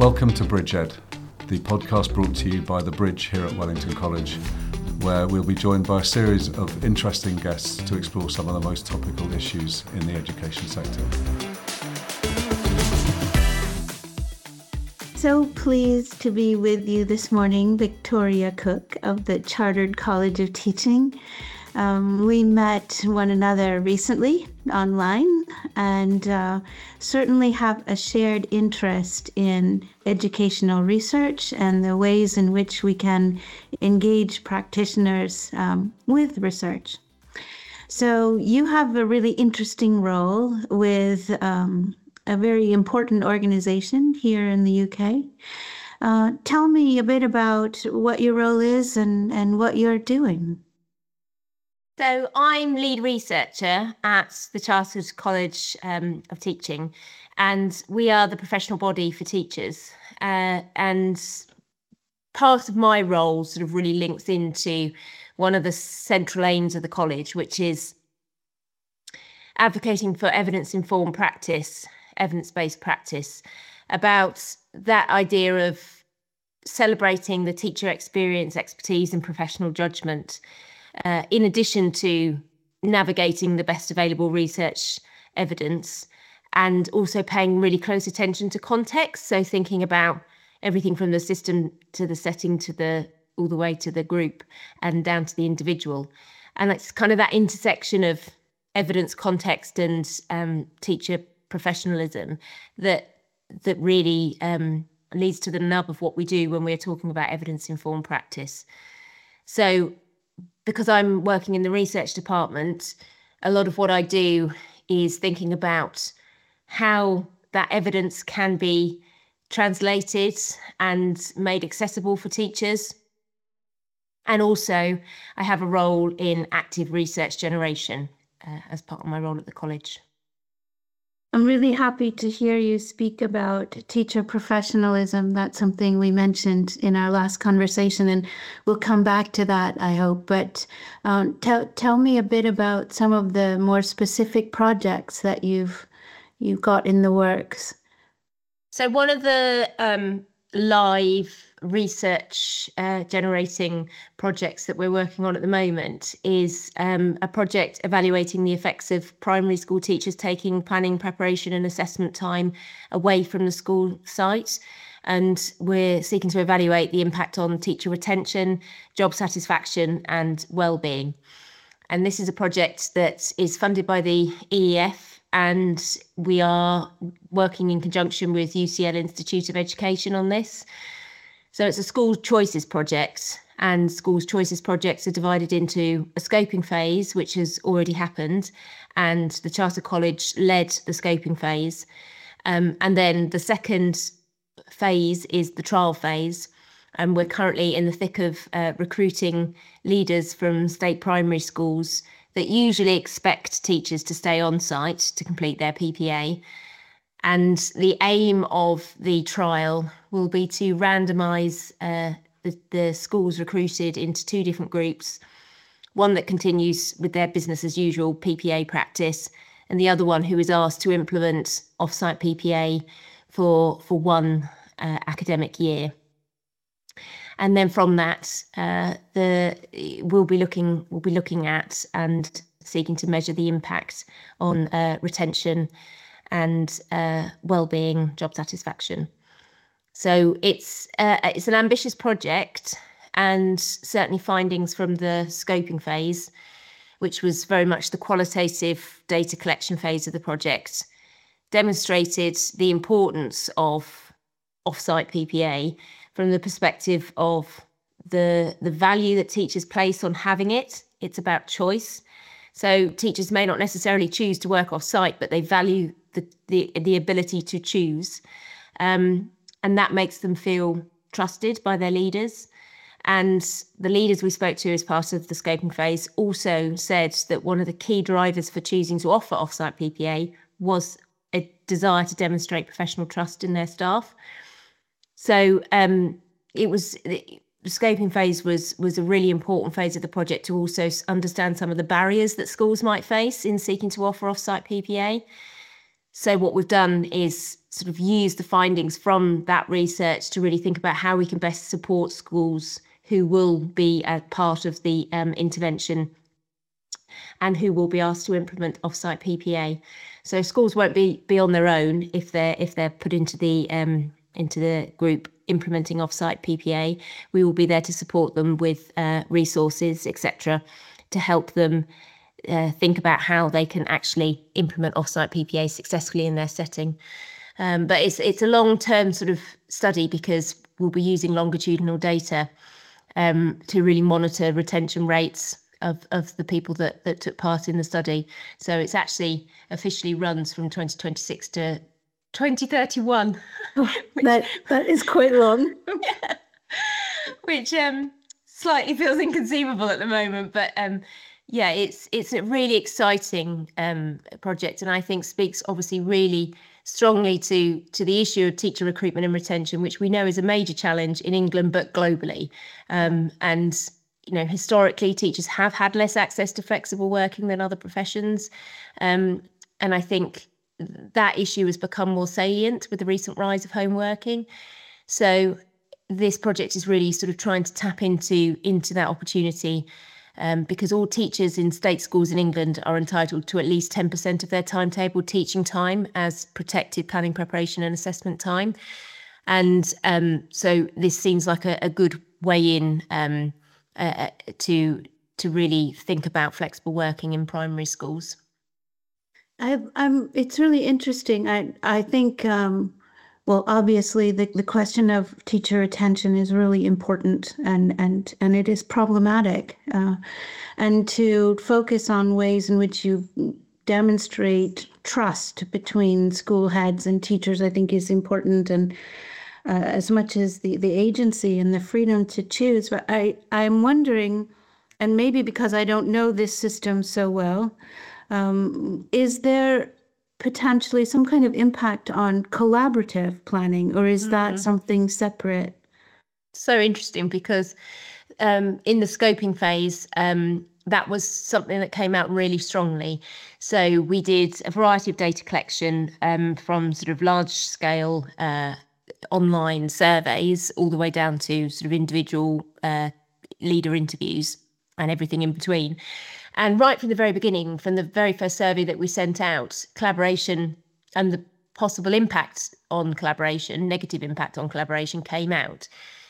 Welcome to BridgeEd, the podcast brought to you by The Bridge here at Wellington College, where we'll be joined by a series of interesting guests to explore some of the most topical issues in the education sector. So pleased to be with you this morning, Victoria Cook of the Chartered College of Teaching. We met one another recently online and certainly have a shared interest in educational research and the ways in which we can engage practitioners with research. So you have a really interesting role with a very important organization here in the UK. Tell me a bit about what your role is and what you're doing. So I'm lead researcher at the Chartered College of Teaching, and we are the professional body for teachers. And part of my role sort of really links into one of the central aims of the college, which is advocating for evidence-informed practice, evidence-based practice, about that idea of celebrating the teacher experience, expertise and professional judgment, in addition to navigating the best available research evidence, and also paying really close attention to context. So thinking about everything from the system to the setting to all the way to the group and down to the individual. And it's kind of that intersection of evidence, context and teacher professionalism that really leads to the nub of what we do when we're talking about evidence-informed practice. So because I'm working in the research department, a lot of what I do is thinking about how that evidence can be translated and made accessible for teachers. And also I have a role in active research generation as part of my role at the college. I'm really happy to hear you speak about teacher professionalism. That's something we mentioned in our last conversation, and we'll come back to that, I hope. But tell me a bit about some of the more specific projects that you've got in the works. So one of the live research generating projects that we're working on at the moment is a project evaluating the effects of primary school teachers taking planning, preparation and assessment time away from the school site. And we're seeking to evaluate the impact on teacher retention, job satisfaction and well-being. And this is a project that is funded by the EEF, and we are working in conjunction with UCL Institute of Education on this. So it's a school choices project, and schools choices projects are divided into a scoping phase, which has already happened, and the Charter College led the scoping phase. And then the second phase is the trial phase. And we're currently in the thick of recruiting leaders from state primary schools that usually expect teachers to stay on site to complete their PPA. And the aim of the trial will be to randomise the schools recruited into two different groups, one that continues with their business as usual PPA practice, and the other one who is asked to implement off-site PPA for one academic year. And then from that, we'll be looking at and seeking to measure the impact on retention and well-being, job satisfaction. So it's an ambitious project, and certainly findings from the scoping phase, which was very much the qualitative data collection phase of the project, demonstrated the importance of off-site PPA from the perspective of the value that teachers place on having it. It's about choice. So teachers may not necessarily choose to work off-site, but they value the ability to choose. And that makes them feel trusted by their leaders. And the leaders we spoke to as part of the scoping phase also said that one of the key drivers for choosing to offer off-site PPA was a desire to demonstrate professional trust in their staff. So the scoping phase was a really important phase of the project to also understand some of the barriers that schools might face in seeking to offer off-site PPA. So what we've done is sort of use the findings from that research to really think about how we can best support schools who will be a part of the intervention and who will be asked to implement offsite PPA. So schools won't be on their own if they're put into the group implementing offsite PPA. We will be there to support them with resources, etc., to help them think about how they can actually implement offsite PPA successfully in their setting. But it's a long-term sort of study, because we'll be using longitudinal data to really monitor retention rates of the people that took part in the study. So it's actually officially runs from 2026 to 2031. That is quite long. Yeah. Which slightly feels inconceivable at the moment, but yeah, it's a really exciting project, and I think speaks obviously really strongly to the issue of teacher recruitment and retention, which we know is a major challenge in England but globally. And historically, teachers have had less access to flexible working than other professions, and I think that issue has become more salient with the recent rise of home working. So this project is really sort of trying to tap into that opportunity, because all teachers in state schools in England are entitled to at least 10% of their timetable teaching time as protected planning, preparation and assessment time. And so this seems like a good way in to really think about flexible working in primary schools. It's really interesting. I think, well, obviously the question of teacher retention is really important, and it is problematic. And to focus on ways in which you demonstrate trust between school heads and teachers, I think is important. And as much as the agency and the freedom to choose. But I'm wondering, and maybe because I don't know this system so well, is there potentially some kind of impact on collaborative planning, or is that something separate? So interesting, because in the scoping phase, that was something that came out really strongly. So we did a variety of data collection from sort of large scale online surveys all the way down to sort of individual leader interviews and everything in between. And right from the very beginning, from the very first survey that we sent out, collaboration and the possible impact on collaboration, negative impact on collaboration, came out.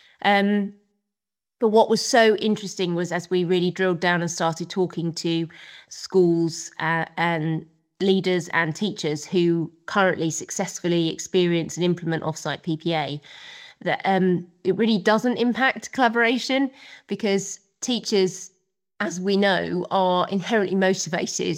But what was so interesting was, as we really drilled down and started talking to schools and leaders and teachers who currently successfully experience and implement offsite PPA, that it really doesn't impact collaboration, because teachers, as we know, are inherently motivated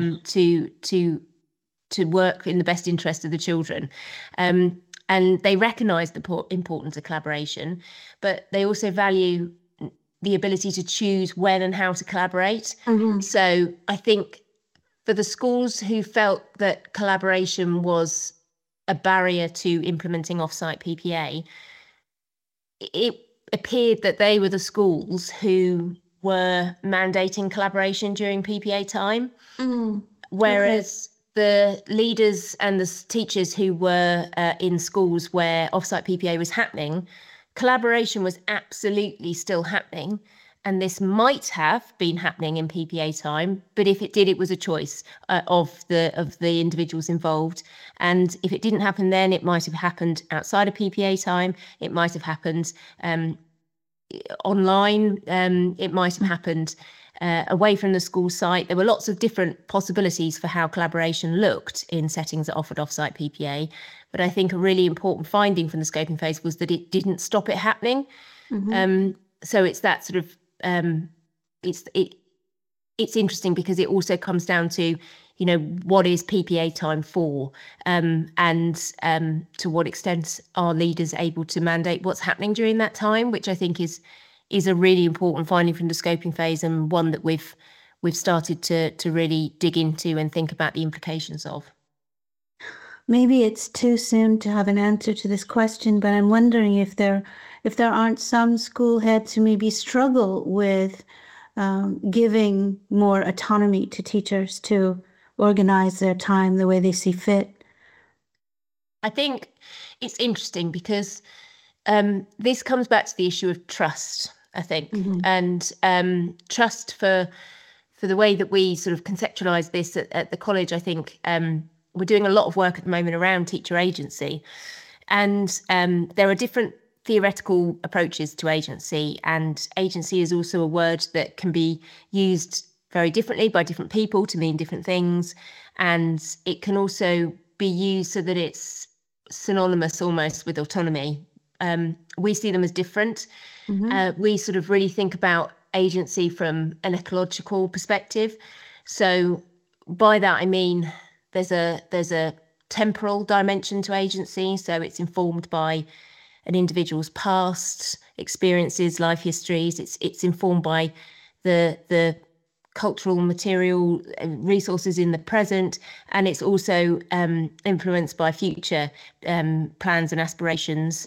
to work in the best interest of the children. And they recognise the importance of collaboration, but they also value the ability to choose when and how to collaborate. So I think for the schools who felt that collaboration was a barrier to implementing offsite PPA, it appeared that they were the schools who were mandating collaboration during PPA time, whereas the leaders and the teachers who were in schools where offsite PPA was happening, collaboration was absolutely still happening. And this might have been happening in PPA time, but if it did, it was a choice of the individuals involved. And if it didn't happen then, it might have happened outside of PPA time. It might have happened online. It might have happened away from the school site. There were lots of different possibilities for how collaboration looked in settings that offered offsite PPA. But I think a really important finding from the scoping phase was that it didn't stop it happening. So it's that sort of it's interesting, because it also comes down to, what is PPA time for, and to what extent are leaders able to mandate what's happening during that time, which I think is a really important finding from the scoping phase, and one that we've started to really dig into and think about the implications of. Maybe it's too soon to have an answer to this question, but I'm wondering if there aren't some school heads who maybe struggle with giving more autonomy to teachers to organize their time the way they see fit. I think it's interesting because this comes back to the issue of trust, I think, and trust for the way that we sort of conceptualize this at the college. I think we're doing a lot of work at the moment around teacher agency, and there are different theoretical approaches to agency, and agency is also a word that can be used very differently by different people to mean different things, and it can also be used so that it's synonymous almost with autonomy. We see them as different. We sort of really think about agency from an ecological perspective. So by that I mean there's a temporal dimension to agency. So it's informed by an individual's past experiences, life histories. It's informed by the cultural material resources in the present, and it's also influenced by future plans and aspirations.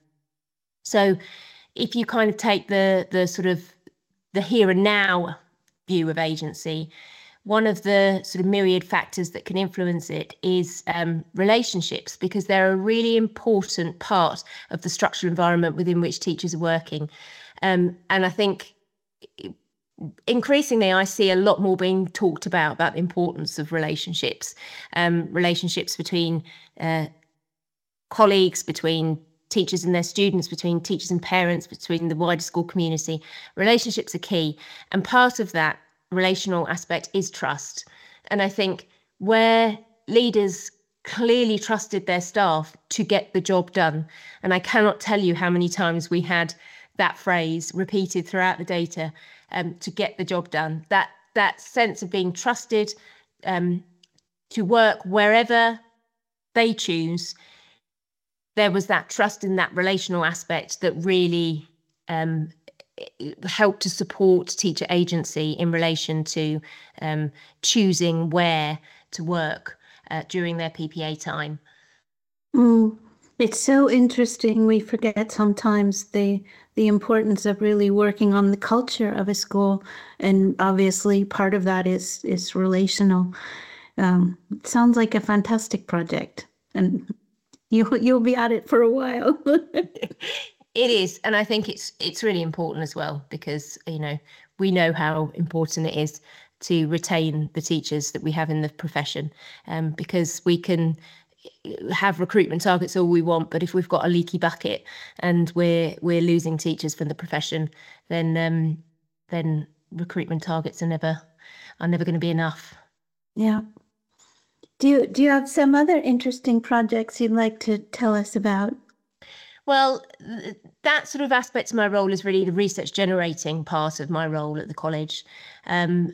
So if you kind of take the sort of the here and now view of agency, one of the sort of myriad factors that can influence it is relationships, because they're a really important part of the structural environment within which teachers are working. And I think increasingly I see a lot more being talked about the importance of relationships, relationships between colleagues, between teachers and their students, between teachers and parents, between the wider school community. Relationships are key, and part of that relational aspect is trust. And I think where leaders clearly trusted their staff to get the job done, and I cannot tell you how many times we had that phrase repeated throughout the data, to get the job done, that sense of being trusted to work wherever they choose. There was that trust in that relational aspect that really helped to support teacher agency in relation to choosing where to work during their PPA time. It's so interesting. We forget sometimes the importance of really working on the culture of a school, and obviously part of that is relational. It sounds like a fantastic project, and you'll be at it for a while. It is, and I think it's really important as well, because we know how important it is to retain the teachers that we have in the profession, because we can have recruitment targets all we want, but if we've got a leaky bucket and we're losing teachers from the profession, then recruitment targets are never going to be enough. Yeah. Do you have some other interesting projects you'd like to tell us about? Well, that sort of aspect of my role is really the research generating part of my role at the college. And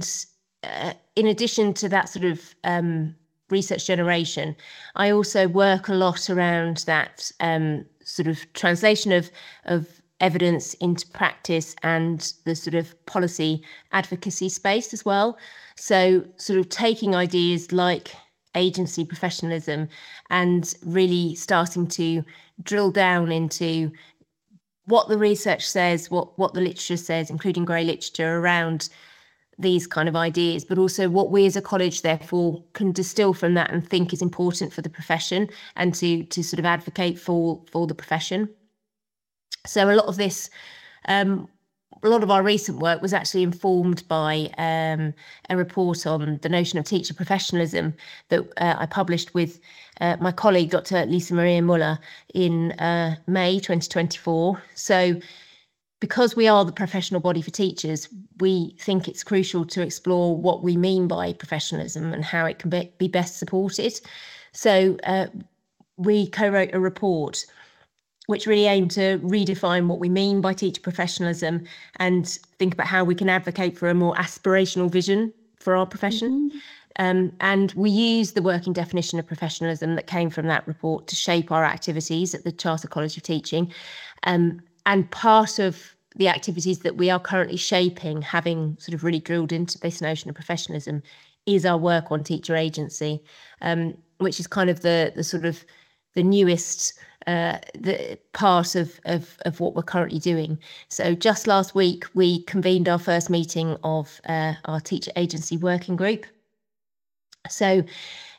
in addition to that sort of research generation, I also work a lot around that sort of translation of evidence into practice and the sort of policy advocacy space as well. So sort of taking ideas like agency professionalism and really starting to drill down into what the research says, what the literature says, including grey literature around these kind of ideas, but also what we as a college therefore can distill from that and think is important for the profession, and to sort of advocate for the profession. So a lot of this, a lot of our recent work was actually informed by a report on the notion of teacher professionalism that I published with my colleague, Dr. Lisa Maria Muller, in May 2024. So because we are the professional body for teachers, we think it's crucial to explore what we mean by professionalism and how it can be best supported. So we co-wrote a report which really aimed to redefine what we mean by teacher professionalism and think about how we can advocate for a more aspirational vision for our profession. And we use the working definition of professionalism that came from that report to shape our activities at the Charter College of Teaching. And part of the activities that we are currently shaping, having sort of really drilled into this notion of professionalism, is our work on teacher agency, which is kind of the sort of the newest the part of what we're currently doing. So just last week, we convened our first meeting of our teacher agency working group. So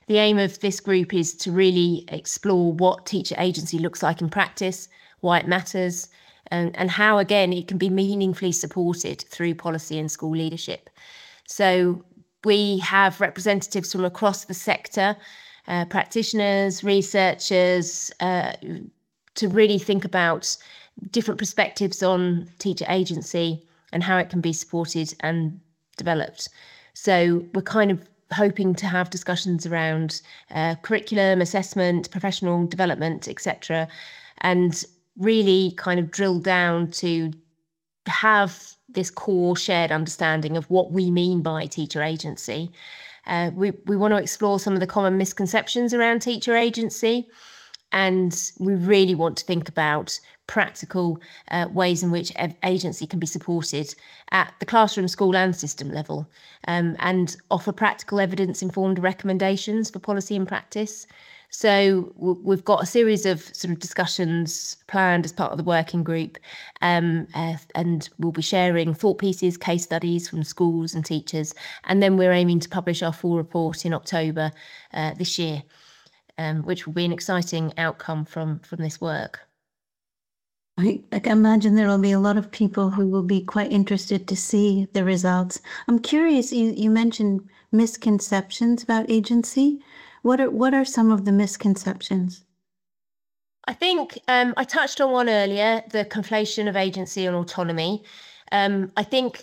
the aim of this group is to really explore what teacher agency looks like in practice, why it matters, and how, again, it can be meaningfully supported through policy and school leadership. So we have representatives from across the sector, practitioners, researchers, to really think about different perspectives on teacher agency and how it can be supported and developed. So we're kind of hoping to have discussions around curriculum, assessment, professional development, etc., and really kind of drill down to have this core shared understanding of what we mean by teacher agency. We want to explore some of the common misconceptions around teacher agency, and we really want to think about practical ways in which agency can be supported at the classroom, school and system level, and offer practical evidence-informed recommendations for policy and practice. So we've got a series of sort of discussions planned as part of the working group, and we'll be sharing thought pieces, case studies from schools and teachers, and then we're aiming to publish our full report in October this year, which will be an exciting outcome from this work. I can imagine there will be a lot of people who will be quite interested to see the results. I'm curious, you mentioned misconceptions about agency. What are some of the misconceptions? I think I touched on one earlier, the conflation of agency and autonomy. I think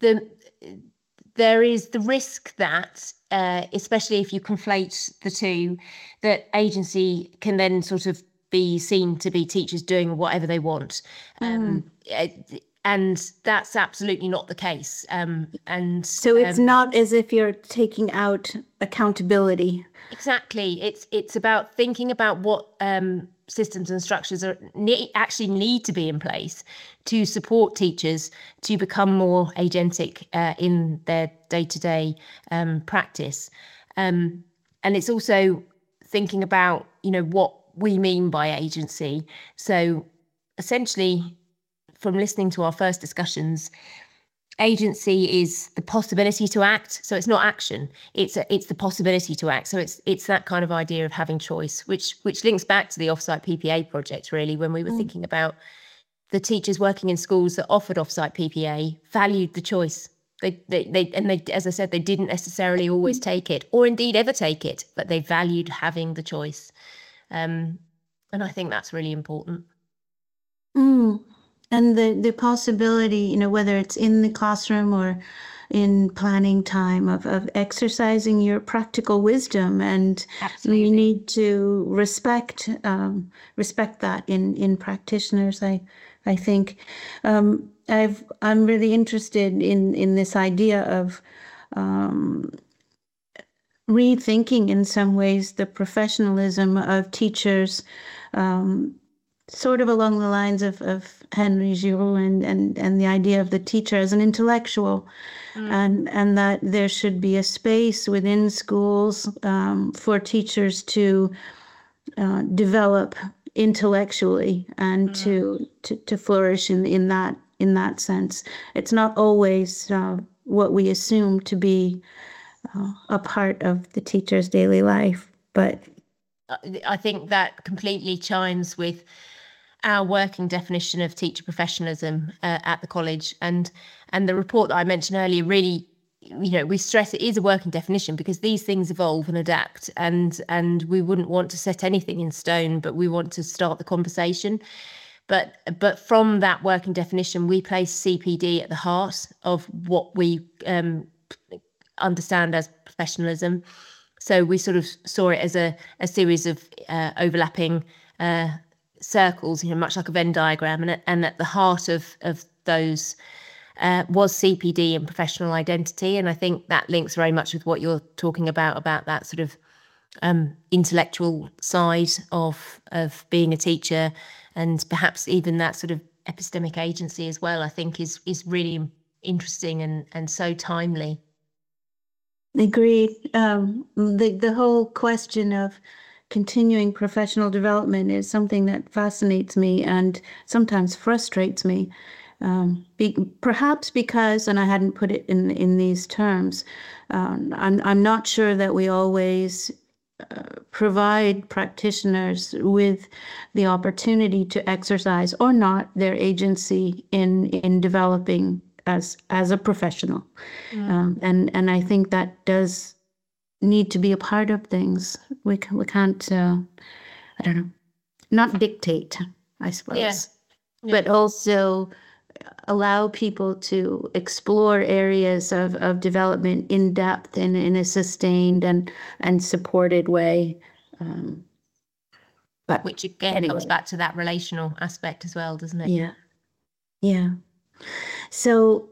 there is the risk that, especially if you conflate the two, that agency can then sort of be seen to be teachers doing whatever they want. And that's absolutely not the case. And so it's not as if you're taking out accountability. Exactly. It's about thinking about what systems and structures actually need to be in place to support teachers to become more agentic in their day-to-day practice. And it's also thinking about, what we mean by agency. So essentially, from listening to our first discussions, agency is the possibility to act. So it's not action. It's the possibility to act. So it's that kind of idea of having choice, which links back to the Offsite PPA project, really, when we were thinking about the teachers working in schools that offered offsite PPA valued the choice. They, as I said, they didn't necessarily always take it, or indeed ever take it, but they valued having the choice. And I think that's really important. And the possibility, whether it's in the classroom or in planning time, of exercising your practical wisdom, and Absolutely. we need to respect that in practitioners. I think I'm really interested in this idea of rethinking in some ways the professionalism of teachers, sort of along the lines of Henry Giroux and the idea of the teacher as an intellectual, and that there should be a space within schools for teachers to develop intellectually and to flourish in that sense. It's not always what we assume to be a part of the teacher's daily life, but I think that completely chimes with our working definition of teacher professionalism at the college, and the report that I mentioned earlier really, we stress it is a working definition because these things evolve and adapt, and we wouldn't want to set anything in stone, but we want to start the conversation. But from that working definition, we place CPD at the heart of what we understand as professionalism. So we sort of saw it as a series of overlapping circles, much like a Venn diagram, and at the heart of those was CPD and professional identity. And I think that links very much with what you're talking about that sort of intellectual side of being a teacher, and perhaps even that sort of epistemic agency as well, I think is really interesting and so timely. Agreed. The whole question of continuing professional development is something that fascinates me and sometimes frustrates me. Perhaps because, and I hadn't put it in these terms, I'm not sure that we always provide practitioners with the opportunity to exercise or not their agency in developing as a professional. And I think that does need to be a part of things. We can't, I don't know, not dictate, I suppose, but also allow people to explore areas of development in depth and in a sustained and supported way. But which again comes back to that relational aspect as well, doesn't it? Yeah. So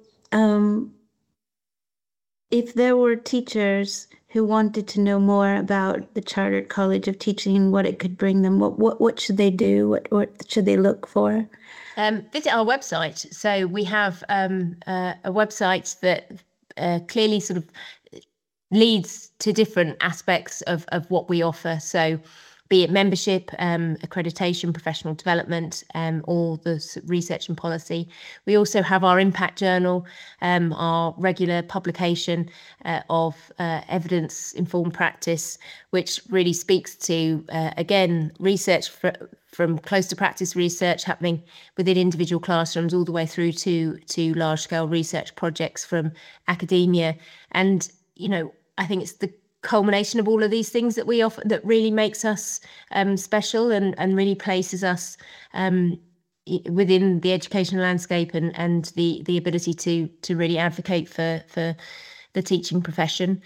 if there were teachers who wanted to know more about the Chartered College of Teaching and what it could bring them, what should they do? What should they look for? Visit our website. So we have a website that clearly sort of leads to different aspects of what we offer. So be it membership, accreditation, professional development, all the research and policy. We also have our impact journal, our regular publication of evidence-informed practice, which really speaks to, again, research from close to practice research happening within individual classrooms all the way through to large-scale research projects from academia. And, I think it's the culmination of all of these things that we offer that really makes us special and really places us within the educational landscape and the ability to really advocate for the teaching profession.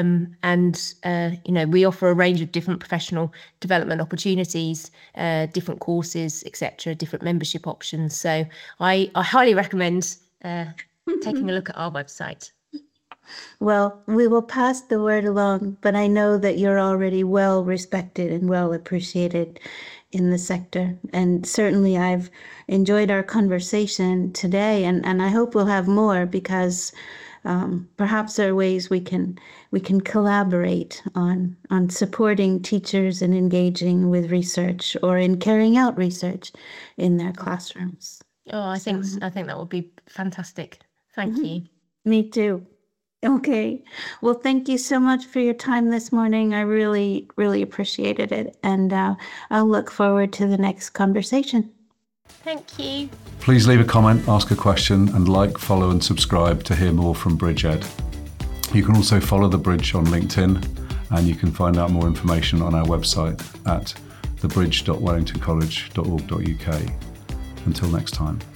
We offer a range of different professional development opportunities, different courses, etc., different membership options. So I highly recommend taking a look at our website. Well, we will pass the word along, but I know that you're already well respected and well appreciated in the sector. And certainly I've enjoyed our conversation today, and I hope we'll have more, because perhaps there are ways we can collaborate on supporting teachers and engaging with research or in carrying out research in their classrooms. Oh, I think that would be fantastic. Thank you. Me too. Okay. Well, thank you so much for your time this morning. I really, really appreciated it. And I'll look forward to the next conversation. Thank you. Please leave a comment, ask a question, and like, follow and subscribe to hear more from Bridge Ed. You can also follow The Bridge on LinkedIn, and you can find out more information on our website at thebridge.wellingtoncollege.org.uk. Until next time.